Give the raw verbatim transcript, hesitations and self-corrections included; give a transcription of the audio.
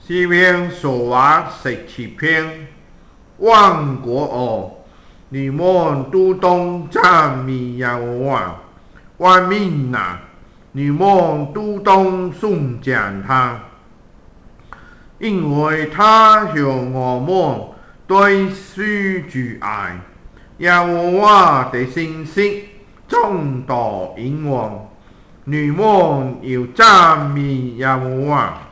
诗篇所话十七篇，万国哦，你们都当赞美耶和华；万民啊，你们都当颂赞他，因为他向我们对施主爱，耶和华的信息众多英王，你们要赞美耶和华。